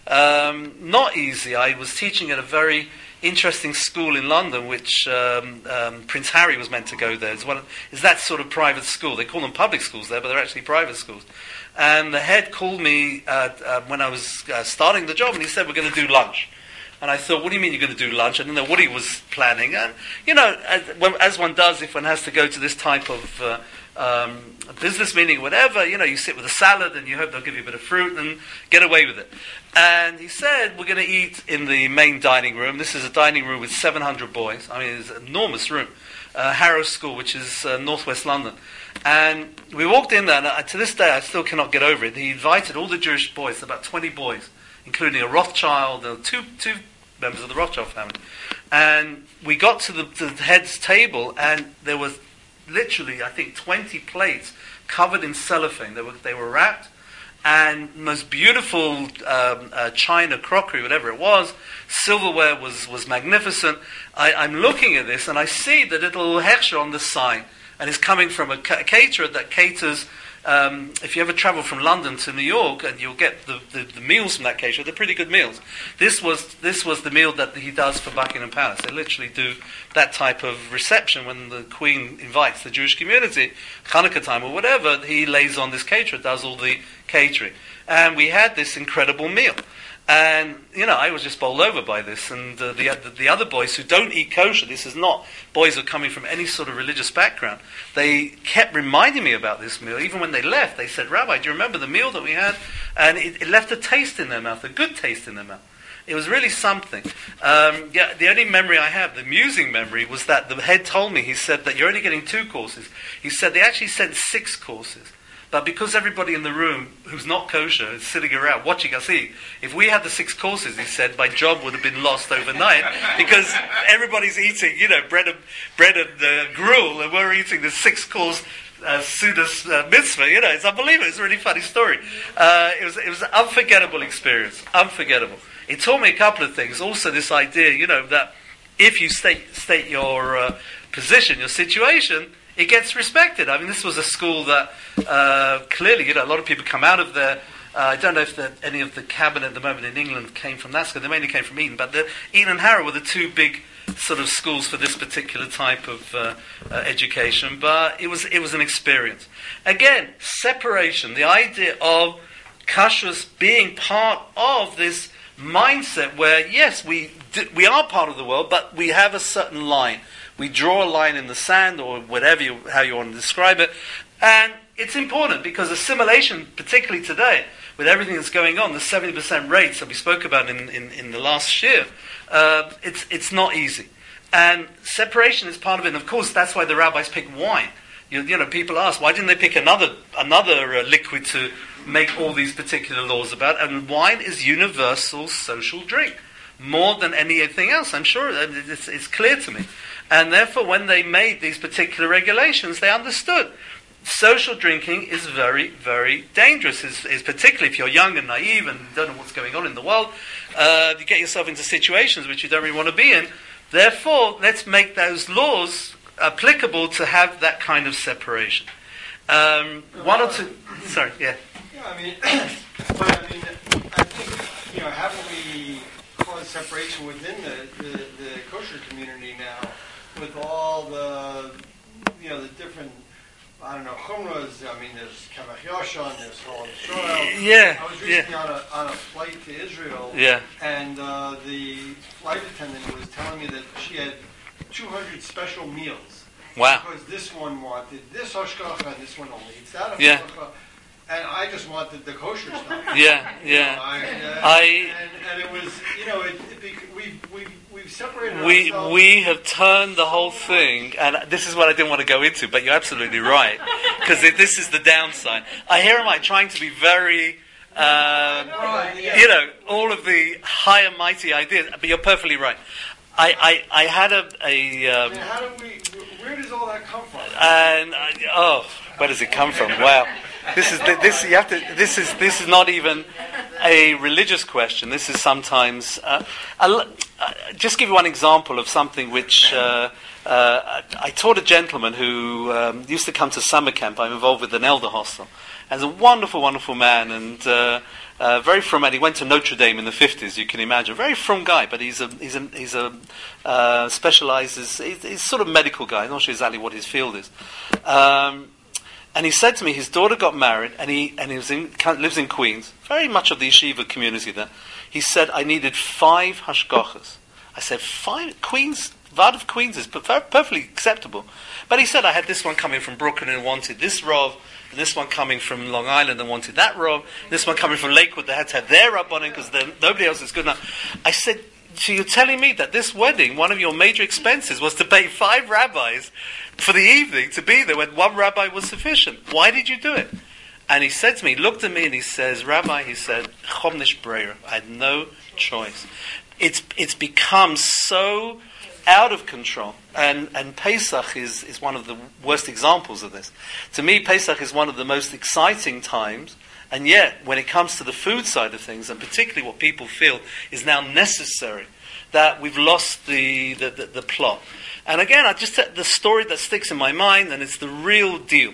Not easy. I was teaching at a very interesting school in London, which Prince Harry was meant to go there. Is that sort of private school? They call them public schools there, but they're actually private schools. And the head called me when I was starting the job, and he said, "We're going to do lunch." And I thought, what do you mean you're going to do lunch? I didn't know what he was planning. And, as one does if one has to go to this type of business meeting or whatever, you sit with a salad and you hope they'll give you a bit of fruit and get away with it. And he said, we're going to eat in the main dining room. This is a dining room with 700 boys. I mean, it's an enormous room. Harrow School, which is northwest London. And we walked in there, and to this day I still cannot get over it. He invited all the Jewish boys, about 20 boys, including a Rothschild, two members of the Rothschild family. And we got to the head's table, and there was literally, I think, 20 plates covered in cellophane. They were wrapped, and most beautiful china, crockery, whatever it was. Silverware was magnificent. I'm looking at this, and I see the little hechsher on the side, and it's coming from a caterer that caters if you ever travel from London to New York, and you'll get the meals from that kasher, they're pretty good meals. This was the meal that he does for Buckingham Palace. They literally do that type of reception when the Queen invites the Jewish community, Hanukkah time or whatever. He lays on this caterer, does all the catering, and we had this incredible meal. And, I was just bowled over by this. And the other boys who don't eat kosher, this is not boys who are coming from any sort of religious background, they kept reminding me about this meal. Even when they left, they said, Rabbi, do you remember the meal that we had? And it left a taste in their mouth, a good taste in their mouth. It was really something. The only memory I have, the amusing memory, was that the head told me, he said that you're only getting 2 courses. He said they actually sent 6 courses. But because everybody in the room who's not kosher is sitting around watching us eat, if we had the 6 courses, he said, my job would have been lost overnight because everybody's eating, bread and gruel, and we're eating the 6-course Sudas mitzvah. It's unbelievable. It's a really funny story. It was an unforgettable experience. Unforgettable. It taught me a couple of things. Also, this idea, that if you state your position, your situation, it gets respected. I mean, this was a school that clearly, a lot of people come out of there. I don't know if any of the cabinet at the moment in England came from that school. They mainly came from Eton, but Eton and Harrow were the 2 big sort of schools for this particular type of education. But it was an experience. Again, separation. The idea of kashrus being part of this mindset where, yes, we are part of the world, but we have a certain line. We draw a line in the sand, or whatever how you want to describe it. And it's important because assimilation, particularly today, with everything that's going on, the 70% rates that we spoke about in the last year, it's not easy. And separation is part of it. And of course, that's why the rabbis pick wine. People ask, why didn't they pick another liquid to make all these particular laws about? And wine is universal social drink, more than anything else. I'm sure it's clear to me. And therefore, when they made these particular regulations, they understood social drinking is very, very dangerous. Is particularly if you're young and naive and don't know what's going on in the world, you get yourself into situations which you don't really want to be in. Therefore, let's make those laws applicable to have that kind of separation. One or two. Sorry, yeah. Yeah, I think haven't we caused separation within the kosher community now? With all the different, chumras. There's Kavach Yoshan, there's Hol Yisrael. Yeah. I was recently on a flight to Israel. Yeah. And the flight attendant was telling me that she had 200 special meals. Wow. Because this one wanted this hashgacha and this one only eats that hashgacha. Yeah. And I just wanted the kosher stuff. Yeah. And it was, we've separated ourselves. We have turned the whole thing, and this is what I didn't want to go into, but you're absolutely right, because this is the downside. Here am I trying to be very, all of the high and mighty ideas, but you're perfectly right. I had where does all that come from? And where does it come from? Wow. This is not even a religious question. This is sometimes. Just give you one example of something which I taught a gentleman who used to come to summer camp. I'm involved with an elder hostel, and he's a wonderful, wonderful man, and very frum. And he went to Notre Dame in the 50s. You can imagine, very frum guy, but he's specializes. He's sort of medical guy. I'm not sure exactly what his field is. And he said to me, his daughter got married, and he lives in Queens, very much of the yeshiva community there. He said, I needed 5 hashgachas. I said, 5? Queens? Vard of Queens is perfectly acceptable. But he said, I had this one coming from Brooklyn and wanted this rov, and this one coming from Long Island and wanted that rov, this one coming from Lakewood, they had to have their rub on it because nobody else is good enough. I said, so you're telling me that this wedding, one of your major expenses was to pay 5 rabbis for the evening to be there when 1 rabbi was sufficient. Why did you do it? And he said to me, he looked at me and he says, Rabbi, he said, Chomnish Breira, I had no choice. It's become so out of control. And Pesach is one of the worst examples of this. To me, Pesach is one of the most exciting times. And yet, when it comes to the food side of things, and particularly what people feel is now necessary, that we've lost the plot. And again, the story that sticks in my mind, and it's the real deal.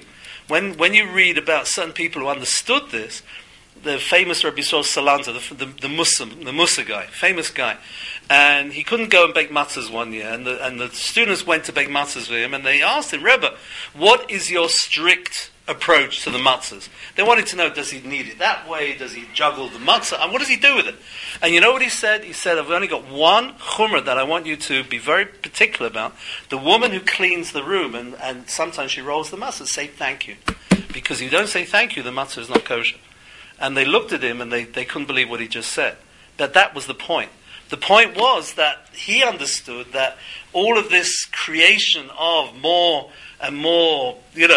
when you read about certain people who understood this, the famous Rabbi Yisrael Salanter, the Musa guy, famous guy, and he couldn't go and bake matzahs one year, and the students went to bake matzahs with him, and they asked him, Rebbe, what is your strict approach to the matzahs? They wanted to know, does he knead it that way? Does he juggle the matzah? And what does he do with it? And you know what he said? He said, I've only got one chumrah that I want you to be very particular about. The woman who cleans the room, and sometimes she rolls the matzah, say thank you. Because if you don't say thank you, the matzah is not kosher. And they looked at him and they couldn't believe what he just said. That was the point. The point was that he understood that all of this creation of more and more,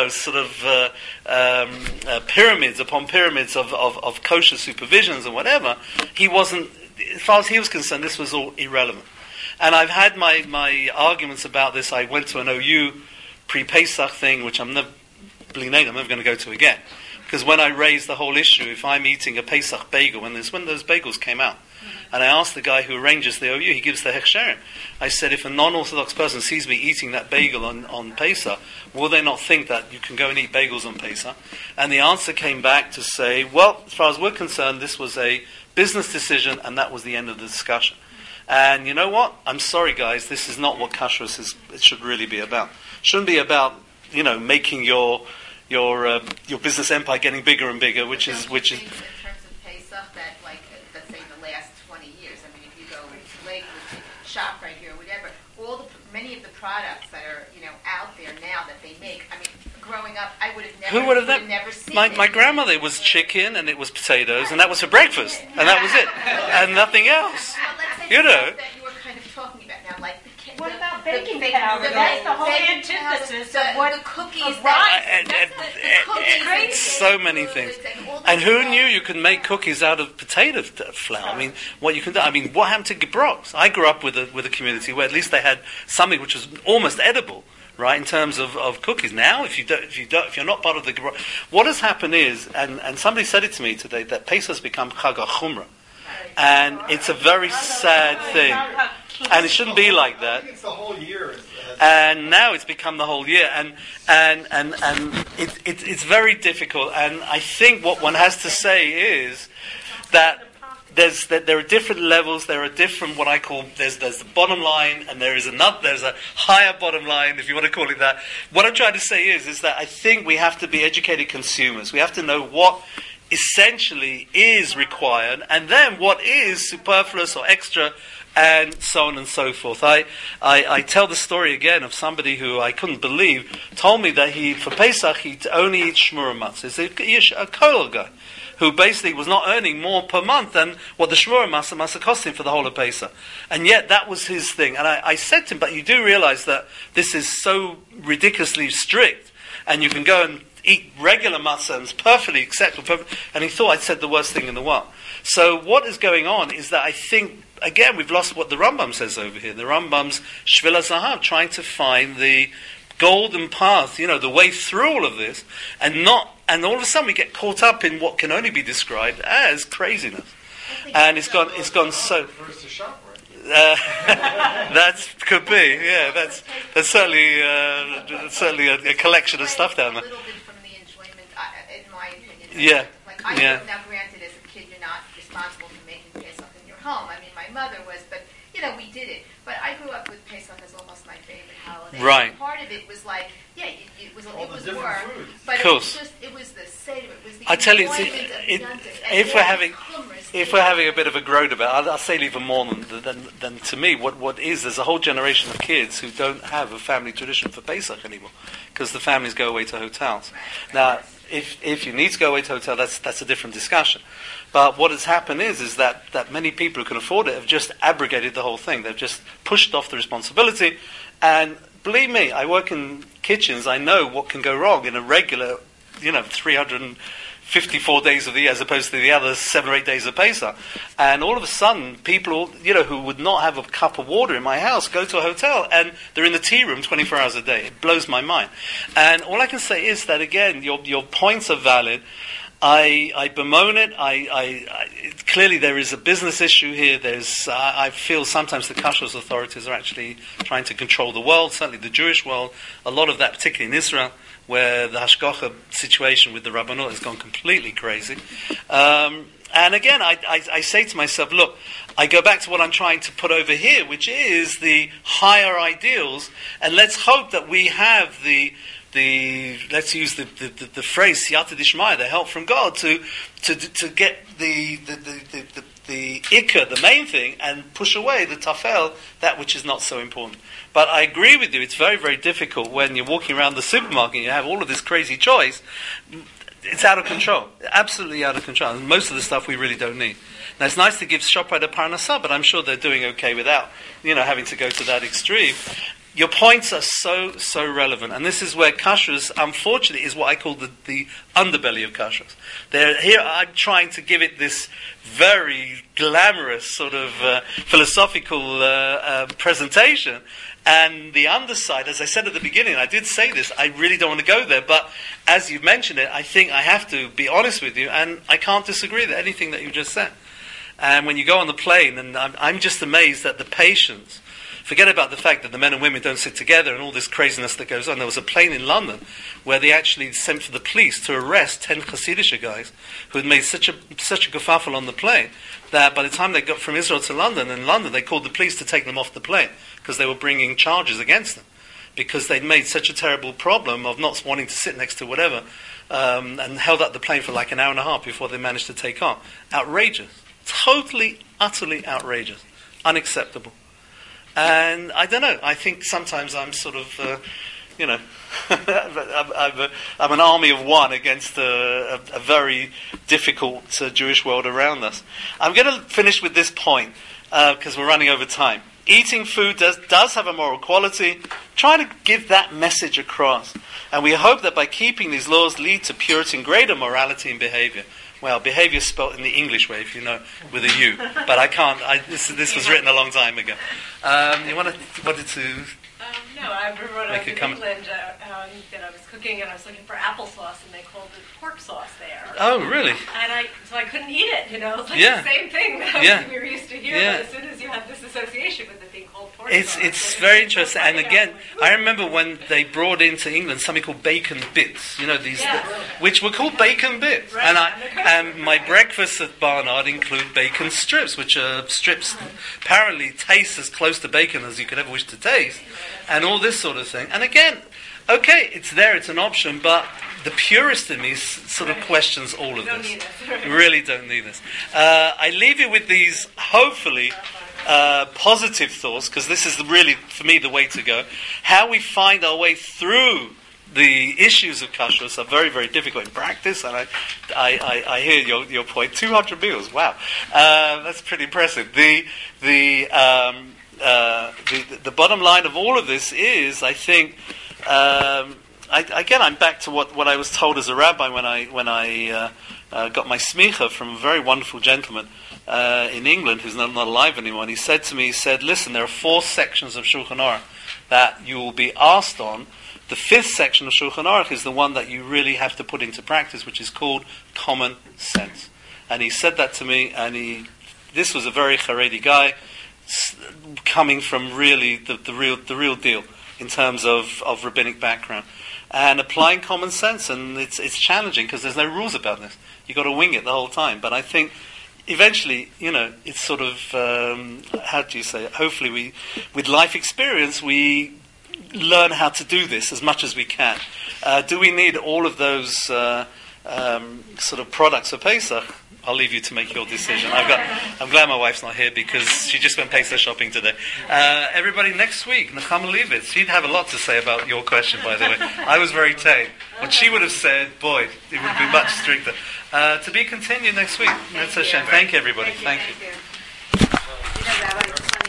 pyramids upon pyramids of kosher supervisions and whatever, he wasn't, as far as he was concerned, this was all irrelevant. And I've had my arguments about this. I went to an OU pre-Pesach thing, which I'm never going to go to again. Because when I raised the whole issue, if I'm eating a Pesach bagel, when those bagels came out, and I asked the guy who arranges the OU, he gives the hechsherim. I said, if a non-Orthodox person sees me eating that bagel on Pesach, will they not think that you can go and eat bagels on Pesach? And the answer came back to say, well, as far as we're concerned, this was a business decision, and that was the end of the discussion. And you know what? I'm sorry, guys, this is not what kashrus is. It should really be about. It shouldn't be about, making your business empire getting bigger and bigger, which is. In terms of Pesach, that let's say in the last 20 years, I mean, if you go to Lakewood, shop right here, whatever, many of the products that are out there now that they make. I mean, growing up, I would have never seen. My grandmother, it was chicken and it was potatoes, and that was for breakfast, and that was it, and nothing else. Well, let's say that you were kind of talking about now, like. What about baking powder? That's the whole antithesis of what the cookies. It's so many things. And who knew you could make cookies out of potato flour? I mean, what you can do. I mean, what happened to gebroks? I grew up with a community where at least they had something which was almost edible, right? In terms of cookies. Now, if you're not part of the gebrok, what has happened is, and somebody said it to me today, that Pesach has become Chag HaChumrah. And it's a very sad thing. And it shouldn't be like that. I think it's the whole year. And now it's become the whole year. And it's very difficult. And I think what one has to say is that there are different levels. There are different, what I call, there's the bottom line, and there's a higher bottom line, if you want to call it that. What I'm trying to say is that I think we have to be educated consumers. We have to know what essentially is required, and then what is superfluous or extra, and so on and so forth. I tell the story again of somebody who I couldn't believe told me that for Pesach he only eats shmura matzah. It's a kollel guy who basically was not earning more per month than what the shmura matzah must have cost him for the whole of Pesach. And yet that was his thing. And I said to him, but you do realize that this is so ridiculously strict, and you can go and eat regular matzah and it's perfectly acceptable. And he thought I'd said the worst thing in the world. So what is going on is that I think, again, we've lost what the Rambam says over here. The Rambam's Shvil HaZahav, trying to find the golden path, the way through all of this, and all of a sudden we get caught up in what can only be described as craziness. And it's gone so. That could be, yeah. That's certainly a collection of stuff down there. A little bit from the enjoyment, in my opinion. Yeah. Now, granted, as a kid, you're not responsible for making Pesach in your home. I mean, my mother was, but we did it. But I grew up with Pesach as almost my favorite holiday. Right. And part of it was like, it was work, foods. but it was the seder, it was the I tell you, if we're having a bit of a groan about it, I'll say even more than to me, what is, there's a whole generation of kids who don't have a family tradition for Pesach anymore, because the families go away to hotels. Now, if you need to go away to a hotel, that's a different discussion. But what has happened is that many people who can afford it have just abrogated the whole thing. They've just pushed off the responsibility. And believe me, I work in kitchens. I know what can go wrong in a regular, 354 days of the year as opposed to the other 7 or 8 days of Pesach. And all of a sudden, people, who would not have a cup of water in my house go to a hotel and they're in the tea room 24 hours a day. It blows my mind. And all I can say is that, again, your points are valid. I bemoan it. Clearly there is a business issue here. I feel sometimes the kashrus authorities are actually trying to control the world, certainly the Jewish world. A lot of that, particularly in Israel, where the hashgacha situation with the Rabbanut has gone completely crazy. And again, I say to myself, look, I go back to what I'm trying to put over here, which is the higher ideals, and let's hope that we have let's use the phrase siyata dishmaya, the help from God, to get the ikka, the main thing, and push away the tafel, that which is not so important. But I agree with you, it's very, very difficult when you're walking around the supermarket and you have all of this crazy choice. It's out of control, absolutely out of control. And most of the stuff we really don't need. Now it's nice to give Shoprite a parnasah, but I'm sure they're doing okay without, having to go to that extreme. Your points are so relevant, and this is where kashrus, unfortunately, is what I call the underbelly of kashrus. Here I'm trying to give it this very glamorous sort of philosophical presentation, and the underside, as I said at the beginning, I did say this, I really don't want to go there, but as you've mentioned it, I think I have to be honest with you, and I can't disagree with anything that you just said. And when you go on the plane, and I'm just amazed at the patience. Forget about the fact that the men and women don't sit together and all this craziness that goes on. There was a plane in London where they actually sent for the police to arrest 10 Hasidic guys who had made such a kerfuffle on the plane that by the time they got from Israel to London, in London they called the police to take them off the plane because they were bringing charges against them because they'd made such a terrible problem of not wanting to sit next to whatever and held up the plane for like an hour and a half before they managed to take off. Outrageous. Totally, utterly outrageous. Unacceptable. And I don't know, I think sometimes I'm sort of, I'm an army of one against a very difficult Jewish world around us. I'm going to finish with this point, because we're running over time. Eating food does have a moral quality. Try to give that message across. And we hope that by keeping these laws lead to purity and greater morality and behavior. Well, behavior is spelled in the English way, if you know, with a U. But I can't. This was written a long time ago. You wanted to? No, I remember when I was in England, that I was cooking and I was looking for applesauce, and they called it pork sauce there. Oh, really? And so I couldn't eat it. It was like the same thing that we were used to hear. But as soon as you have this association with it being called pork sauce, it's very interesting. And again, I remember when they brought into England something called bacon bits. Which were called bacon bits. Right. And my breakfasts at Barnard include bacon strips, which are strips apparently taste as close to bacon as you could ever wish to taste, and all this sort of thing. And again, okay, it's there, it's an option, but the purist in me sort of questions all of this. We really don't need this. I leave you with these, hopefully, positive thoughts, because this is really, for me, the way to go. How we find our way through the issues of kashrus are very, very difficult in practice, and I hear your point. 200 meals, wow, that's pretty impressive. The bottom line of all of this is, I think, I'm back to what I was told as a rabbi when I got my smicha from a very wonderful gentleman in England who's not alive anymore. And he said to me, listen, there are 4 sections of Shulchan Aruch that you will be asked on. The 5th section of Shulchan Aruch is the one that you really have to put into practice, which is called common sense. And he said that to me, and this was a very Haredi guy, coming from really the real deal in terms of rabbinic background, and applying common sense. And it's challenging because there's no rules about this. You've got to wing it the whole time. But I think eventually, it's sort of how do you say it? Hopefully, with life experience, we learn how to do this as much as we can. Do we need all of those sort of products for Pesach? I'll leave you to make your decision. I'm glad my wife's not here because she just went Pesach shopping today. Everybody, next week, Nechama Leibitz, she'd have a lot to say about your question, by the way. I was very tame. What she would have said, boy, it would be much stricter. To be continued next week. That's a shame. Thank you, everybody. Thank you.